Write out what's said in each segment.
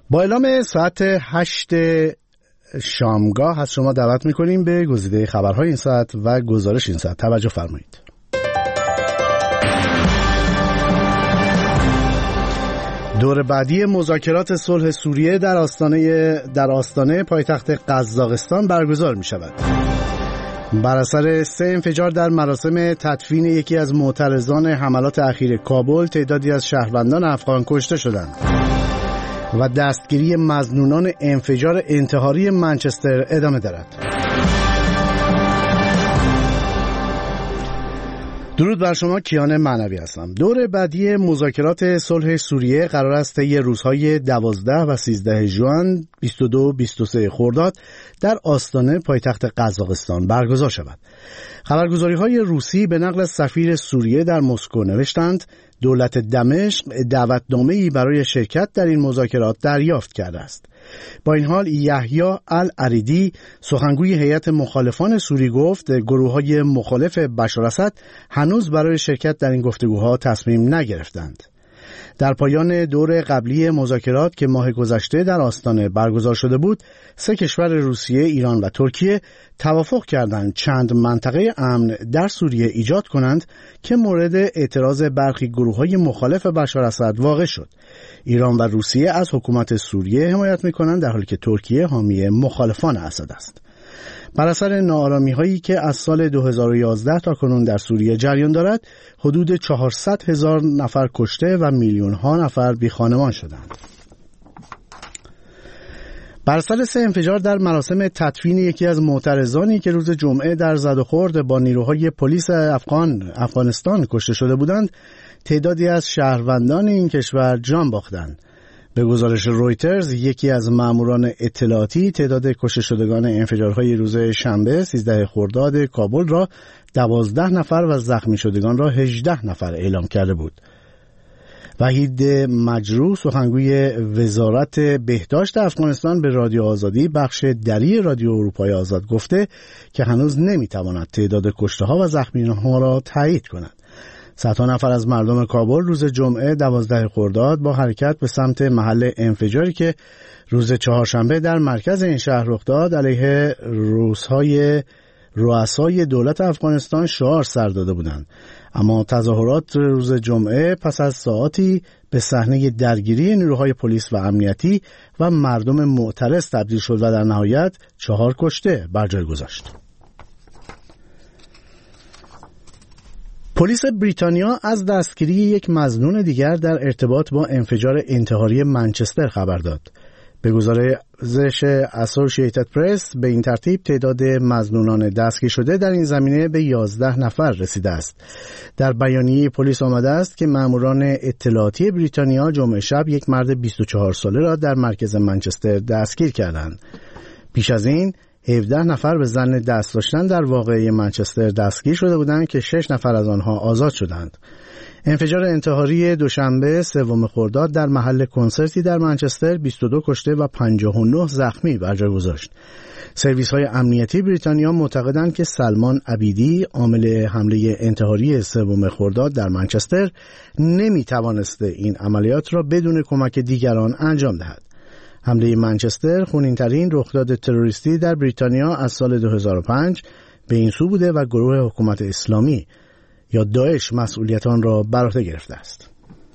با اعلام ساعت 8 شامگاه از شما دعوت میکنیم به گزیده خبرهای این ساعت و گزارش این ساعت. توجه فرمایید. دور بعدی مذاکرات صلح سوریه در آستانه پایتخت قزاقستان برگزار می شود. بر اثر 3 انفجار در مراسم تدفین یکی از معترضان حملات اخیر کابل، تعدادی از شهروندان افغان کشته شدند و دستگیری مظنونان انفجار انتحاری منچستر ادامه دارد. درود بر شما، کیان معنوی هستم. دور بعدی مذاکرات صلح سوریه قرار است طی روزهای 12 و 13 ژوئن 22-23 خرداد در آستانه پایتخت قزاقستان برگزار شود. خبرگزاری‌های روسی به نقل از سفیر سوریه در مسکو نوشتند دولت دمشق دعوتنامه‌ای برای شرکت در این مذاکرات دریافت کرده است. با این حال یحیی العریدی، سخنگوی هیئت مخالفان سوری، گفت گروه‌های مخالف بشار اسد هنوز برای شرکت در این گفتگوها تصمیم نگرفتند. در پایان دور قبلی مذاکرات که ماه گذشته در آستانه برگزار شده بود، 3 کشور روسیه، ایران و ترکیه توافق کردند چند منطقه امن در سوریه ایجاد کنند که مورد اعتراض برخی گروه‌های مخالف بشار اسد واقع شد. ایران و روسیه از حکومت سوریه حمایت می‌کنند، در حالی که ترکیه حامی مخالفان اسد است. بر اثر ناآرامی‌هایی که از سال 2011 تا کنون در سوریه جریان دارد، حدود 400,000 نفر کشته و میلیون‌ها نفر بی‌خانمان شدند. بر اثر 3 انفجار در مراسم تدفین یکی از معترضانی که روز جمعه در زد و خورد با نیروهای پلیس افغانستان کشته شده بودند، تعدادی از شهروندان این کشور جان باختند. به گزارش رویترز، یکی از ماموران اطلاعاتی تعداد کشته شدگان انفجارهای روز شنبه 13 خرداد کابل را 12 نفر و زخمی شدگان را 18 نفر اعلام کرده بود. وحید مجروح، سخنگوی وزارت بهداشت افغانستان، به رادیو آزادی بخش دری رادیو اروپای آزاد گفته که هنوز نمیتواند تعداد کشته‌ها و زخمی‌ها را تایید کند. صدها نفر از مردم کابل روز جمعه 12 خرداد با حرکت به سمت محل انفجاری که روز چهارشنبه در مرکز این شهر رخ داد علیه رؤسای دولت افغانستان شعار سر داده بودند. اما تظاهرات روز جمعه پس از ساعاتی به صحنه درگیری نیروهای پلیس و امنیتی و مردم معترض تبدیل شد و در نهایت 4 کشته بر جای گذاشت. پلیس بریتانیا از دستگیری یک مظنون دیگر در ارتباط با انفجار انتحاری منچستر خبر داد. به گزارش اسوسییتد پرس، به این ترتیب تعداد مظنونان دستگیر شده در این زمینه به 11 نفر رسیده است. در بیانیه پلیس آمده است که ماموران اطلاعاتی بریتانیا جمعه شب یک مرد 24 ساله را در مرکز منچستر دستگیر کردند. پیش از این 17 نفر به ظن دست داشتن در واقعه منچستر دستگیر شده بودند که 6 نفر از آنها آزاد شدند. انفجار انتحاری دوشنبه 3 خرداد در محل کنسرتی در منچستر 22 کشته و 59 زخمی بر جای گذاشت. سرویس‌های امنیتی بریتانیا معتقدند که سلمان عبیدی، عامل حمله انتحاری 3 خرداد در منچستر، نمی‌توانسته این عملیات را بدون کمک دیگران انجام دهد. حمله منچستر خونین‌ترین رخداد تروریستی در بریتانیا از سال 2005 به این سو بوده و گروه حکومت اسلامی یا داعش مسئولیت آن را بر عهده گرفته است.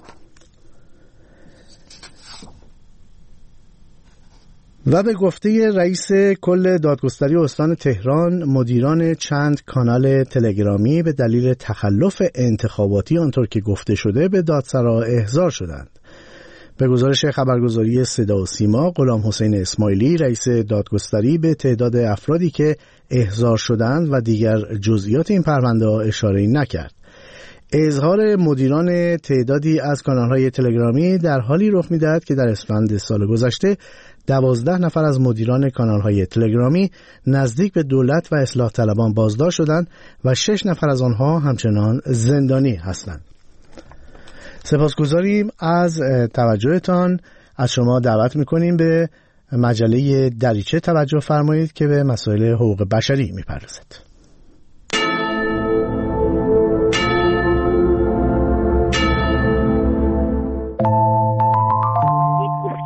و به گفته رئیس کل دادگستری استان تهران، مدیران چند کانال تلگرامی به دلیل تخلف انتخاباتی آنطور که گفته شده به دادسرا احضار شدند. به گزارش خبرگزاری صدا و سیما، غلام حسین اسماعیلی، رئیس دادگستری، به تعداد افرادی که احضار شدند و دیگر جزئیات این پرونده اشاره نکرد. اظهار مدیران تعدادی از کانال‌های تلگرامی در حالی رخ می‌دهد که در اسفند سال گذشته 12 نفر از مدیران کانال‌های تلگرامی نزدیک به دولت و اصلاح طلبان بازداشت شدند و 6 نفر از آنها همچنان زندانی هستند. سپاسگزاریم از توجهتان. از شما دعوت می‌کنیم به مجله دریچه توجه فرمایید که به مسائل حقوق بشری می‌پردازد.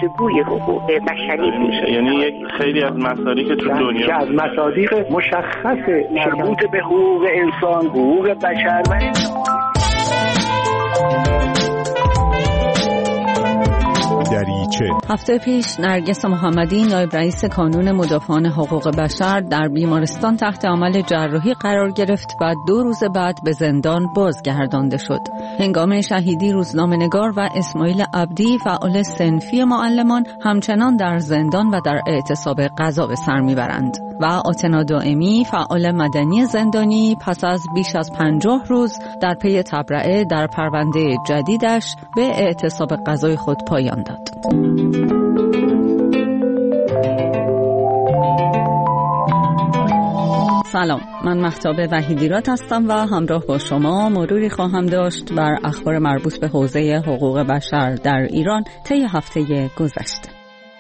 گفتگوی حقوق بشری میشه. یعنی یک خیلی از مصادیق تو دنیا از مصادیق مشخص مربوط به حقوق انسان، حقوق بشر و هفته پیش نرگس محمدی نایب رئیس کانون مدافعان حقوق بشر در بیمارستان تحت عمل جراحی قرار گرفت و 2 روز بعد به زندان بازگردانده شد. هنگام شهیدی روزنامه‌نگار و اسماعیل عبدی فعال صنفی معلمان همچنان در زندان و در اعتصاب قضا به سر میبرند و آتنا دائمی فعال مدنی زندانی پس از بیش از 50 روز در پی تبرئه در پرونده جدیدش به اعتصاب قضای خود پایان داد. سلام، من مهتاب وحیدیرات هستم و همراه با شما مروری خواهم داشت بر اخبار مربوط به حوزه حقوق بشر در ایران طی هفته گذشته.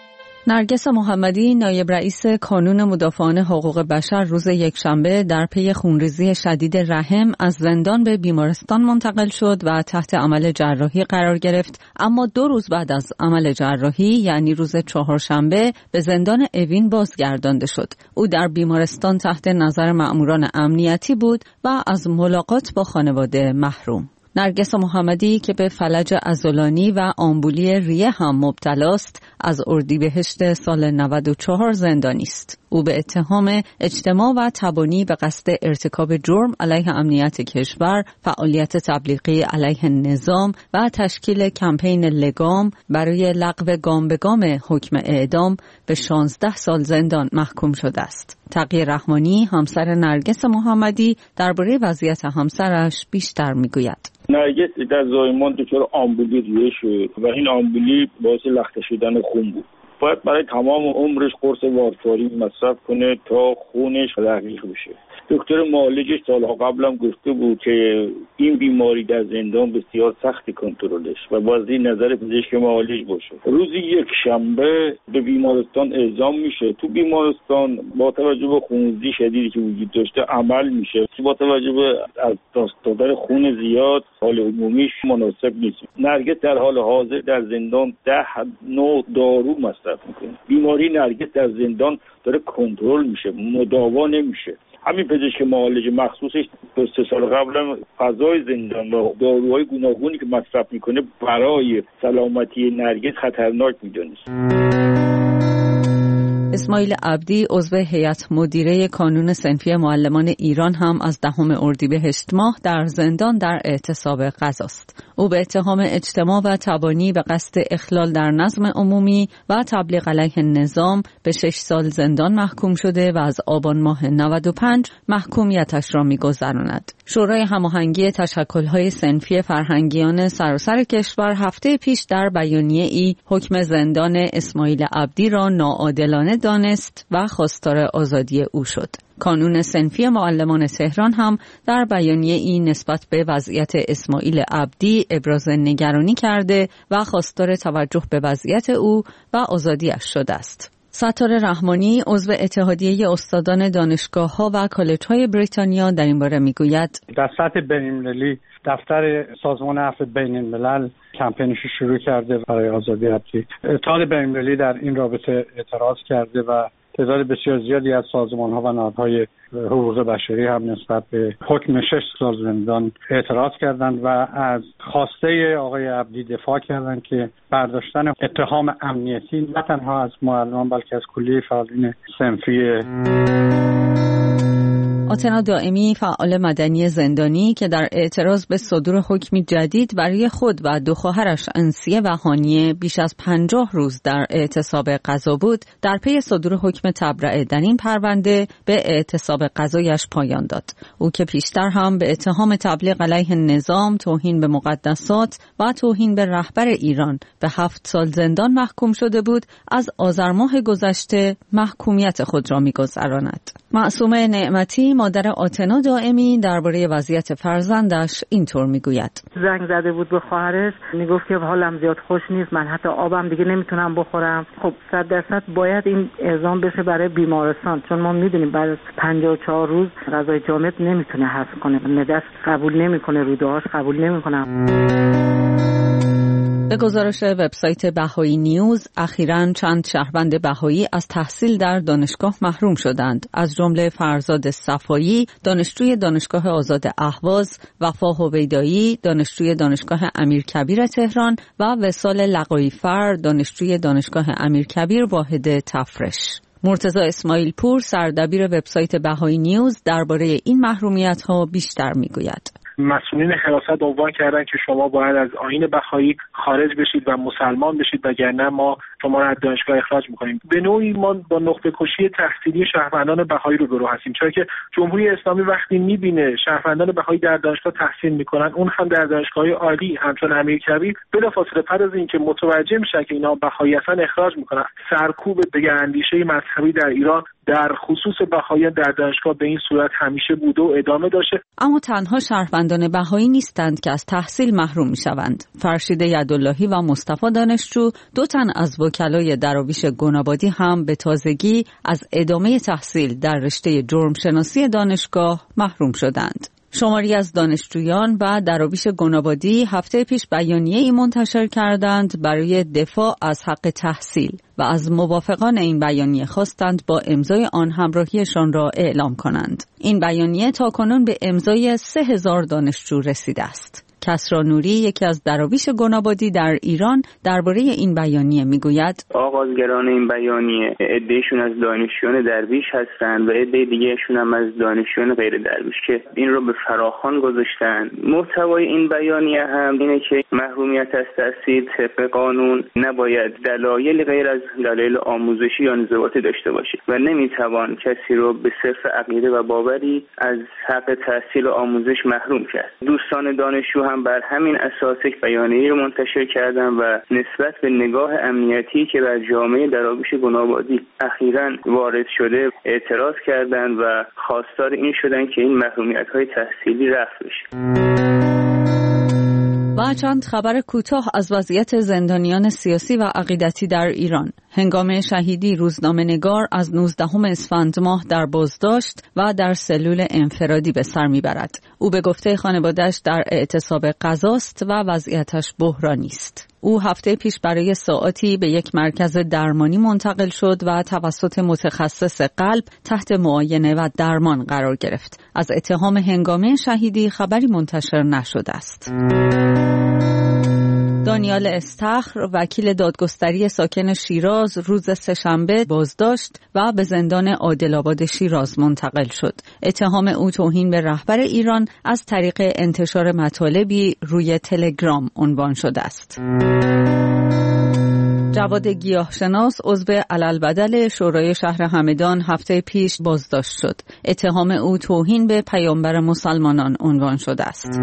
نرگس محمدی نایب رئیس کانون مدافعان حقوق بشر روز یکشنبه در پی خونریزی شدید رحم از زندان به بیمارستان منتقل شد و تحت عمل جراحی قرار گرفت، اما 2 روز بعد از عمل جراحی یعنی روز چهارشنبه به زندان اوین بازگردانده شد. او در بیمارستان تحت نظر مأموران امنیتی بود و از ملاقات با خانواده محروم. نرگس محمدی که به فلج عضلانی و آمبولی ریه هم مبتلاست از اردیبهشت سال 94 زندانی است. او به اتهام اجتماع و تبانی به قصد ارتکاب جرم علیه امنیت کشور، فعالیت تبلیغی علیه نظام و تشکیل کمپین لگام برای لغو گام به گام حکم اعدام به 16 سال زندان محکوم شده است. تقی رحمانی همسر نرگس محمدی درباره وضعیت همسرش بیشتر میگوید. نرگس در زایمان دچار آمبولی ریه شد و این آمبولی باعث لخته شدن خون بود. باید برای تمام عمرش قرص وارفارین مصرف کنه تا خونش رقیق بشه. دکتر معالجش سالها قبلم گفته بود که این بیماری در زندان بسیار سخت کنترلش و باید نظر پزشک معالج باشه. روزی یک شنبه به بیمارستان اعزام میشه. تو بیمارستان با توجه به خونریزی شدیدی که وجود داشته عمل میشه. با توجه به از دست دادن خون زیاد حال عمومیش مناسب نیست. نرگس در حال حاضر در زندان 10 نوع دارو مصرف میکنه. بیماری نرگس در زندان داره کنترل میشه، مداوا نمیشه. همین پزشک معالج مخصوصش 2 سال قبل فضای زندان و داروهای گوناگونی که مصرف میکنه برای سلامتی نرگس خطرناک میدونست. اسماعیل عبدی عضو هیئت مدیره کانون صنفی معلمان ایران هم از 10 اردیبهشت ماه در زندان در اعتصاب قضاست. او به اتهام اجتماع و تبانی به قصد اخلال در نظم عمومی و تبلیغ علیه نظام به 6 سال زندان محکوم شده و از آبان ماه 95 محکومیتش را می‌گذراند. شورای هماهنگی تشکل‌های صنفی فرهنگیان سراسر کشور هفته پیش در بیانیه‌ای حکم زندان اسماعیل عبدی را ناعادلانه دانست و خواستار آزادی او شد. کانون صنفی معلمان تهران هم در بیانیه‌ای نسبت به وضعیت اسماعیل عبدی ابراز نگرانی کرده و خواستار توجه به وضعیت او و آزادیش شده است. ستار رحمانی عضو اتحادیه استادان دانشگاه‌ها و کالج‌های بریتانیا در این باره میگوید در سطح بین‌المللی دفتر سازمان عفو بین‌الملل کمپینش شروع کرده برای آزادی عبدی. اتحاد بین‌المللی در این رابطه اعتراض کرده و تعداد بسیار زیادی از سازمان‌ها و نهادهای حقوق بشری هم نسبت به حکم 6 سال زندان اعتراض کردند و از خواسته آقای عبدی دفاع کردند که برداشتن اتهام امنیتی نه تنها از معلمان بلکه از کلیه فعالین صنفی. آتنا دائمی فعال مدنی زندانی که در اعتراض به صدور حکمی جدید برای خود و 2 خواهرش انسیه و هانیه بیش از 50 روز در اعتصاب قضا بود، در پی صدور حکم تبرئه در این پرونده به اعتصاب قضایش پایان داد. او که پیشتر هم به اتهام تبلیغ علیه نظام، توهین به مقدسات و توهین به رهبر ایران به 7 سال زندان محکوم شده بود، از آذر ماه گذشته محکومیت خود را می‌گذراند. معصومه نعمتی مادر آتنا دائمی درباره وضعیت فرزندش اینطور میگوید. زنگ زده بود به خواهرش، میگفت که حالم زیاد خوش نیست، من حتی آبم دیگه نمیتونم بخورم. خب 100% باید این اعزام بشه برای بیمارستان، چون ما میدونیم بعد از 54 روز غذای جامد نمیتونه هضم کنه، معده‌اش قبول نمیکنه، روده‌هاش قبول نمیکنه. به گزارش وبسایت بهایی نیوز، اخیراً چند شهروند بهایی از تحصیل در دانشگاه محروم شدند، از جمله فرزاد صفایی، دانشجوی دانشگاه آزاد اهواز، وفا هویدایی، دانشجوی دانشگاه امیرکبیر تهران و وصال لقایی‌فر، دانشجوی دانشگاه امیرکبیر واحد تفرش. مرتضی اسماعیل پور، سردبیر وبسایت بهایی نیوز، درباره این محرومیت‌ها بیشتر می‌گوید. مسئولین حراست عنوان کردن که شما باید از آیین بهایی خارج بشید و مسلمان بشید وگرنه ما شما را از دانشگاه اخراج می‌کنیم. به نوعی ما با نقطه کشی تحصیلی شهروندان بهایی روبرو هستیم، چرا که جمهوری اسلامی وقتی می‌بینه شهروندان بهایی در دانشگاه تحصیل می‌کنن، اون هم در دانشگاه‌های عالی همچون امیرکبیر، بلافاصله پس از اینکه متوجه میشه که اینا بهایی هستن اخراج می‌کنن. سرکوب دگراندیشه مذهبی در ایران در خصوص بهاییان در دانشگاه به این صورت همیشه بوده و ادامه داشته. اما تنها شهروندان بهایی نیستند که از تحصیل محروم می‌شوند. فرشید یداللهی و مصطفی دانشجو، دو تن از وکلای دراویش گنابادی هم به تازگی از ادامه تحصیل در رشته جرمشناسی دانشگاه محروم شدند. شماری از دانشجویان و دراویش گنابادی هفته پیش بیانیه‌ای منتشر کردند برای دفاع از حق تحصیل و از موافقان این بیانیه خواستند با امضای آن همراهیشان را اعلام کنند. این بیانیه تاکنون به امضای 3000 دانشجو رسیده است. کسری نوری، یکی از دراویش گنابادی در ایران، درباره این بیانیه میگوید: آغازگران این بیانیه عده‌شون از دانشجویان درویش هستند و عده دیگه‌شون هم از دانشجویان غیر درویش که این رو به فراخوان گذاشتن. محتوای این بیانیه هم اینه که محرومیت از تحصیل طبق قانون نباید دلایل غیر از دلایل آموزشی یا انضباطی داشته باشه و نمیتوان کسی رو به صرف عقیده و باوری از حق تحصیل و آموزش محروم کرد. دوستان دانشجو هم بر همین اساس یک بیانیه رو منتشر کردن و نسبت به نگاه امنیتی که بر جامعه دراویش گنابادی اخیراً وارد شده اعتراض کردند و خواستار این شدن که این محرومیت‌های تحصیلی رفع بشه. و چند خبر کوتاه از وضعیت زندانیان سیاسی و عقیدتی در ایران. هنگام شهیدی روزنامه‌نگار از 19 اسفند ماه در بازداشت و در سلول انفرادی به سر میبرد. او به گفته خانواده‌اش در اعتصاب غذاست و وضعیتش بحرانی است. او هفته پیش برای ساعاتی به یک مرکز درمانی منتقل شد و توسط متخصص قلب تحت معاینه و درمان قرار گرفت. از اتهام هنگام شهیدی خبری منتشر نشده است. دانیال استخر، وکیل دادگستری ساکن شیراز، روز سه‌شنبه بازداشت و به زندان عادل‌آباد شیراز منتقل شد. اتهام او توهین به رهبر ایران از طریق انتشار مطالبی روی تلگرام عنوان شده است. جواد گیاهشناس، عضو علالبدل شورای شهر همدان، هفته پیش بازداشت شد. اتهام او توهین به پیامبر مسلمانان عنوان شده است.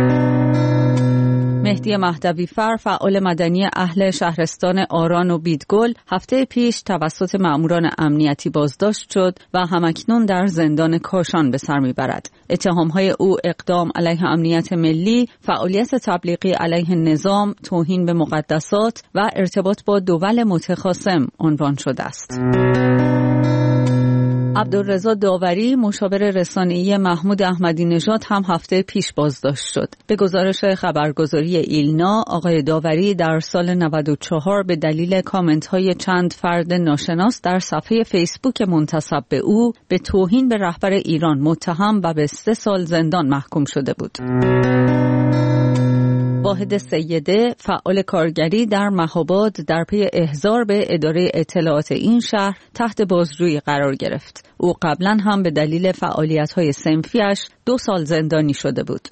مهدی مهدوی فر، فعال مدنی اهل شهرستان آران و بیدگل، هفته پیش توسط مأموران امنیتی بازداشت شد و همکنون در زندان کاشان به سر میبرد. اتهامهای او اقدام علیه امنیت ملی، فعالیت تبلیغی علیه نظام، توهین به مقدسات و ارتباط با دول متخاصم عنوان شده است. عبدالرضا داوری، مشاور رسانه‌ای محمود احمدی نژاد، هم هفته پیش بازداشت شد. به گزارش خبرگزاری ایلنا، آقای داوری در سال 94 به دلیل کامنت‌های چند فرد ناشناس در صفحه فیسبوک منتسب به او به توهین به رهبر ایران متهم و به 3 سال زندان محکوم شده بود. واحد سیده، فعال کارگری در مهاباد، در پی احضار به اداره اطلاعات این شهر تحت بازجویی قرار گرفت. او قبلا هم به دلیل فعالیت‌های صنفیش 2 سال زندانی شده بود.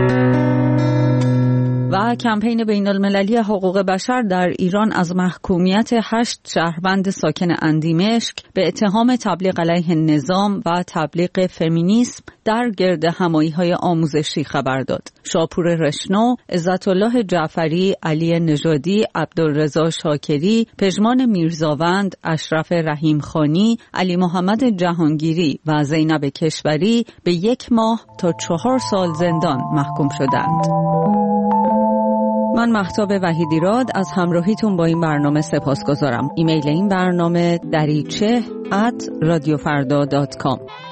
و کمپین بین‌المللی حقوق بشر در ایران از محکومیت 8 شهروند ساکن اندیمشک به اتهام تبلیغ علیه نظام و تبلیغ فمینیسم در گرد همایی‌های آموزشی خبر داد. شاپور رشنو، عزت‌الله جعفری، علی نژادی، عبدالرضا شاکری، پژمان میرزاوند، اشرف رحیمخانی، علی محمد جهانگیری و زینب کشوری به 1 ماه تا 4 سال زندان محکوم شدند. من مهتاب وحیدیراد از همراهیتون با این برنامه سپاسگزارم. ایمیل این برنامه دریچه@radiofarda.com.